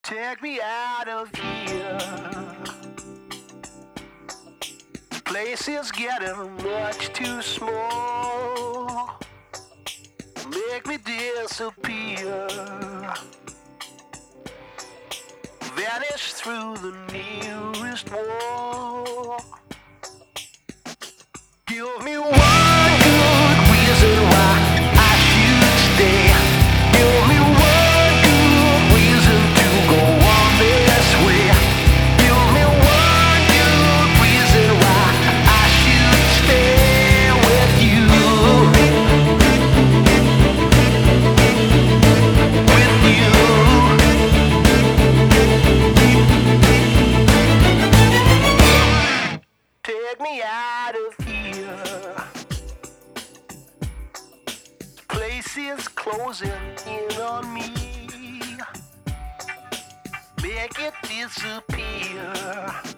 Take me out of here. The place is getting much too small. Make me disappear. Vanish through the nearest wall. Give me one good reason why I should stay. Give me one good reason to go on this way. Give me one good reason why I should stay with you. With you. Take me out of here. Place is closing in on me. Make it disappear.